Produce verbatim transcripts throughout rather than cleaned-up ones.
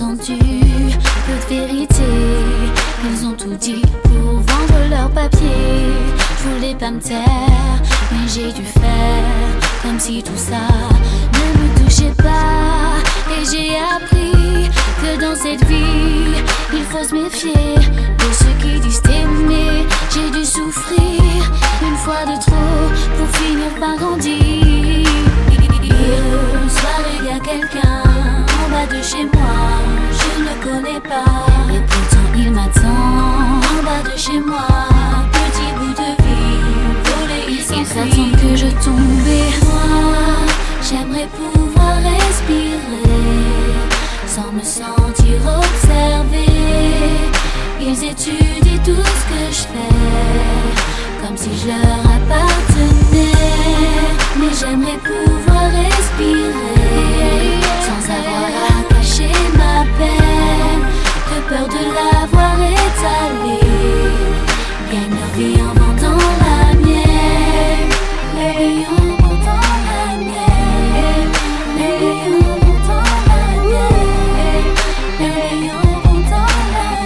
entendu peu de vérité. Ils ont tout dit pour vendre leur papier. Je voulais pas me taire, mais j'ai dû faire comme si tout ça ne me touchait pas. Et j'ai appris que dans cette vie, il faut se méfier de ceux qui disent t'aimer. J'ai dû souffrir une fois de trop pour finir par grandir. Un soir il y a quelqu'un en bas de chez moi, je ne le connais pas, et pourtant il m'attend en bas de chez moi. Petit bout de vie volé, il s'enfuit que je tombe. Et moi j'aimerais pouvoir respirer sans me sentir observé. Ils étudient tout ce que je fais comme si je leur appartenais. Mais j'aimerais pouvoir respirer sans avoir à cacher ma peine, de peur de l'avoir étalée. Gagne leur vie en vendant la mienne, leur vie en vendant la mienne, leur vie en vendant la mienne, leur vie en vendant la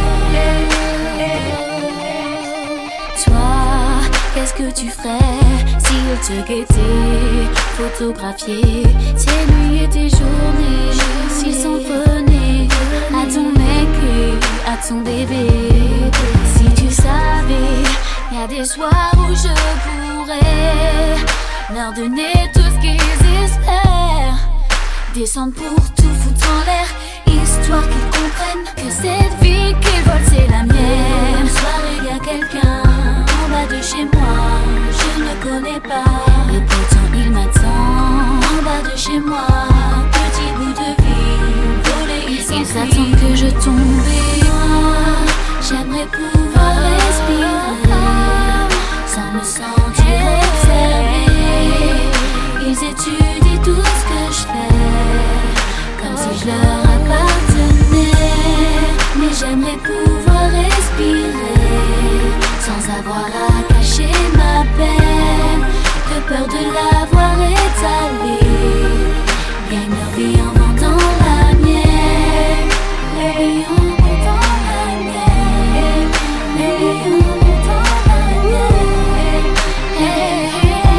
mienne. Toi, qu'est-ce que tu ferais si il te guettait, photographié tes nuits et tes journées, s'il s'en prenait à ton mec et à ton bébé? Si tu savais, y a des soirs où je pourrais leur donner tout ce qu'ils espèrent, descendre pour tout foutre en l'air, histoire qu'ils comprennent que cette vie qu'ils volent c'est la mienne. Ce soir il y a quelqu'un en bas de chez moi, je ne le connais pas, et pourtant il m'attend en bas de chez moi. Petit bout de vie volé, ils s'attendent que je tombe. Et moi j'aimerais pouvoir respirer sans me sentir observé. Ils étudient tout ce que je fais comme si je leur appartenais. Mais j'aimerais pouvoir respirer sans avoir à cacher ma peine, de peur de l'avoir étalée. Gagne leur vie en vendant la mienne, leur vie en vendant la mienne, leur vie en vendant la mienne, leur vie en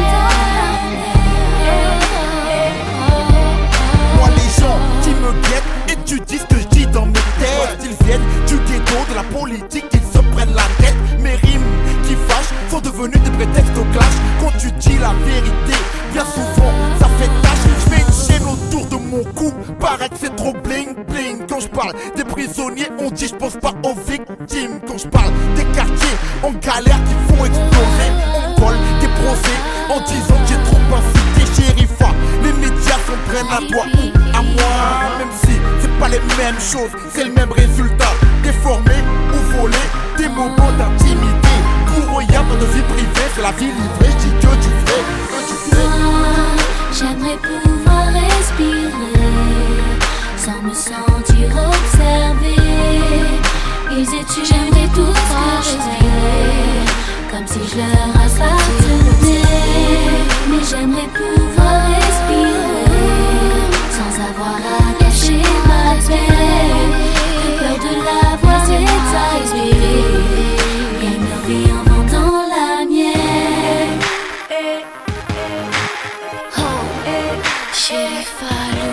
vendant la mienne. Moi les gens qui me guettent étudient ce que je dis dans mes textes. Ils viennent du ghetto, de la politique, ils se prennent la tête. Mes rimes qui fâchent sont devenus des prétextes au clash. Quand tu dis la vérité, bien souvent ça fait tâche. Je mets une chaîne autour de mon cou, paraît que c'est trop bling bling. Quand je parle des prisonniers, on dit je pense pas aux victimes. Quand je parle des quartiers en galère qui font exploser, on colle des procès en disant que j'ai trop incité. Shérifa, les médias s'en prennent à toi ou à moi, même si c'est pas les mêmes choses, c'est le même résultat. Déformé ou volé, des moments d'intimité. Pour rien dans nos vies privées, c'est la vie livrée. Je dis que tu fais, que tu fais. Moi, j'aimerais pouvoir respirer sans me sentir observé. Ils étudient, j'aimerais tout respirer comme si je leur appartenais. Mais j'aimerais pouvoir respirer sans avoir à cacher ma peine, de peur de l'avoir étalée. Gagne leur vie en vendant la mienne. Oh, Shérifa.